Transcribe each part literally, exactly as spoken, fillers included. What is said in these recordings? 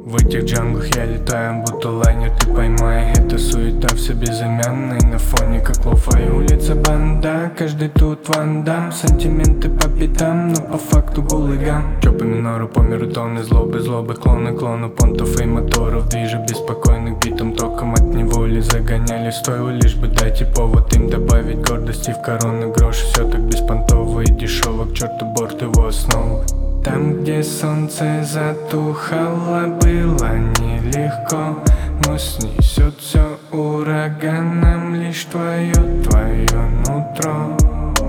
В этих джанглах я летаю, будто лайнер, ты поймай. Это суета, все безымянный, на фоне как лофа и улица банда. Каждый тут вандам, сантименты по пятам, но по факту гулыган. Чё по минору, по миру тоны злобы, злобы, клоны, клоны понтов и моторов. Движу беспокойных битом, током от неволи загоняли. Стоило лишь бы дайте повод им добавить гордости в короны гроши. Все так беспонтово и дешево, к черту борт его основы. Там, где солнце затухало, было нелегко, но снесет все ураганом лишь твое, твое нутро.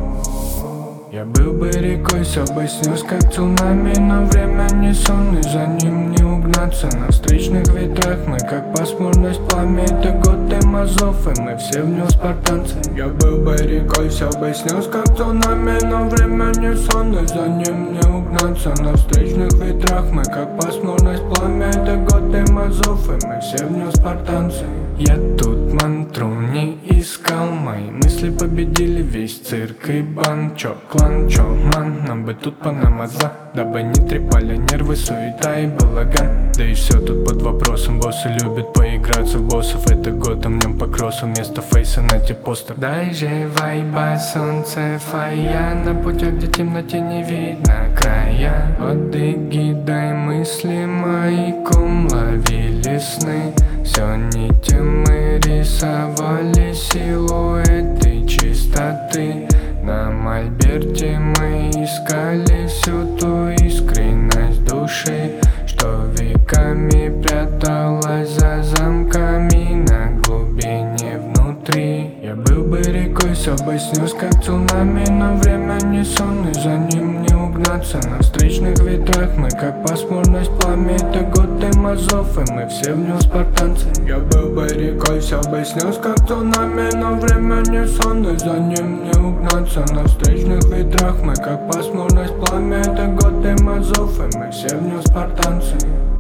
Я был бы рекой, все бы снес как цунами, но время не сон, и за ним не угнаться. На встречных ветрах мы как пасмурность пламя. Это год Эмазов, и мы все в нем спартанцы. Я был бы рекой, все бы снес как цунами, но время не сон, и за ним не угнаться. На встречных ветрах мы как пасмурность пламя. Это год Эмазов, и мы все в нем спартанцы. Я тут мантру не искал, мои мысли победили весь цирк и бан. Чё клан, чё ман, нам бы тут понамаза, дабы не трепали нервы, суета и балаган. Да и все тут под вопросом, боссы любят поиграться в боссов. Это год, а в нем по кроссу вместо фейса на постер. Дай же вайба, солнце фая, на путях, где темноте не видно края. От эгидой мысли мои кум ловили сны. Все нити мы рисовали, силуэты чистоты. На мольберте мы искали всю ту искренность души, что веками пряталась за замками на глубине внутри. Я был бы рекой, все бы снес как цунами, но время не сон, и за ним не угнаться. На встречных ветрах мы как пасмурность пламя. Это год Эмазов, и мы все в нем спартанцы. Я был бы рекой, все бы снес как цунами, но время не сон, и за ним не угнаться. На встречных ветрах мы как пасмурность пламя. Это год Эмазов, и мы все в нем спартанцы.